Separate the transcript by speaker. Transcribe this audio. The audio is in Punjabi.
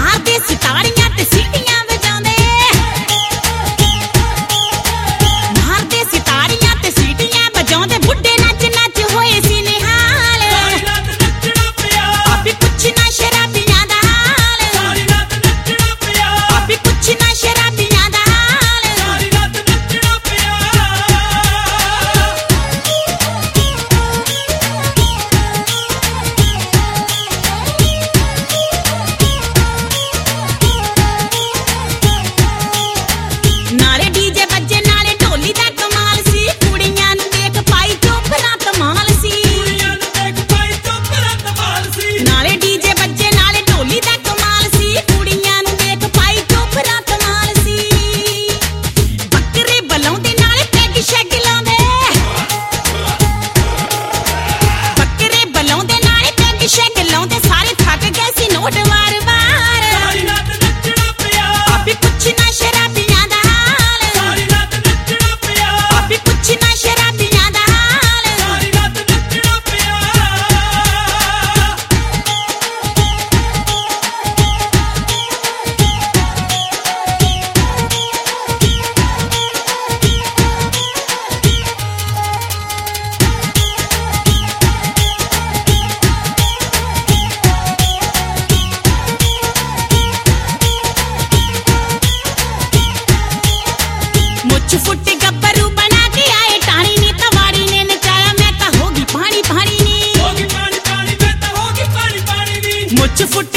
Speaker 1: ਮਾਰਦੇ ਸਿਤਾਰੀਆਂ ਤੇ ਸੀਟੀਆਂ ਵਜਾਉਂਦੇ ਮਾਰਦੇ ਸਿਤਾਰੀਆਂ ਤੇ ਸੀਟੀਆਂ ਵਜਾਉਂਦੇ ਬੁੱਢੇ ਨੱਚ ਨੱਚ ਹੋਏ ਸੀ ਨਿਹਾਲ
Speaker 2: ਸਾਰੀ ਰਾਤ ਨੱਚਣਾ ਪਿਆ
Speaker 1: ਆਪੇ ਪੁੱਛਣਾ ਸ਼ਰਾਬੀਆਂ ਦਾ ਹਾਲ
Speaker 2: ਸਾਰੀ ਰਾਤ ਨੱਚਣਾ ਪਿਆ
Speaker 1: ਆਪੇ ਪੁੱਛਣਾ ਸ਼ਰਾਬੀਆਂ ਦਾ ਹਾਲ
Speaker 2: ਸਾਰੀ ਰਾਤ ਨੱਚਣਾ ਪਿਆ ਨਾਲੇ ਡੀਜੇ ਵੱਜੇ ਨਾਲੇ ਢੋਲੀ ਦਾ ਕਮਾਲ ਸੀ ਕੁੜੀਆਂ ਨੂੰ ਦੇਖ ਪਾਈ ਚੋਪਰਾ ਧਮਾਲ ਸੀ ਕੁੜੀਆਂ ਨੂੰ ਦੇਖ ਪਾਈ ਚੋਪਰਾ ਧਮਾਲ ਸੀ
Speaker 1: ਨਾਲੇ ਡੀਜੇ ਵੱਜੇ ਨਾਲੇ ਢੋਲੀ ਦਾ ਕਮਾਲ ਸੀ ਕੁੜੀਆਂ ਨੂੰ ਦੇਖ ਪਾਈ ਚੋਪਰਾ ਧਮਾਲ ਸੀ ਬੱਕਰੇ ਬਲਾਉਂਦੇ ਨਾਲੇ ਪੈਗ ਸ਼ੈਗ ਲਾਉਂਦੇ ਬੱਕਰੇ ਬਲਾਉਂਦੇ ਨਾਲੇ ਪੈਗ ਸ਼ੈਗ ਲਾਉਂਦੇ ਸਾਰੇ ਥੱਕ ਗਏ ਸੀ ਨੋਟ ਵਾਰ-ਵਾਰ
Speaker 2: ਸਾਰੀ ਰਾਤ ਨੱਚਣਾ ਪਿਆ
Speaker 1: ਆਪੇ ਪੁੱਛਣਾ ਸ਼ਰਾਬੀਆਂ ਦਾ ਹਾਲ
Speaker 2: ਸਾਰੀ ਰਾਤ ਨੱਚਣਾ ਪਿਆ
Speaker 1: ਆਪੇ ਪੁੱਛਣਾ ਸ਼ਰਾਬੀਆਂ ਦਾ ਹਾਲ
Speaker 2: ਸਾਰੀ ਰਾਤ ਨੱਚਣਾ ਪਿਆ
Speaker 1: ਮੁੱਛ ਫੁੱਟ ਗੱਭਰੂ ਬਣਾ ਕੇ ਆਏ ਟਾਣੀ ਨੀ ਤਵਾੜੀ ਨੇ ਨਚਾਇਆ ਮੈਂ ਤਾਂ ਹੋ ਗਈ ਪਾਣੀ ਪਾਣੀ ਨੀ
Speaker 2: ਹੋ ਗਈ ਪਾਣੀ ਪਾਣੀ ਮੈਂ ਤਾਂ ਹੋ ਗਈ ਪਾਣੀ ਪਾਣੀ ਨੀ
Speaker 1: ਮੁੱਛ ਫੁੱਟ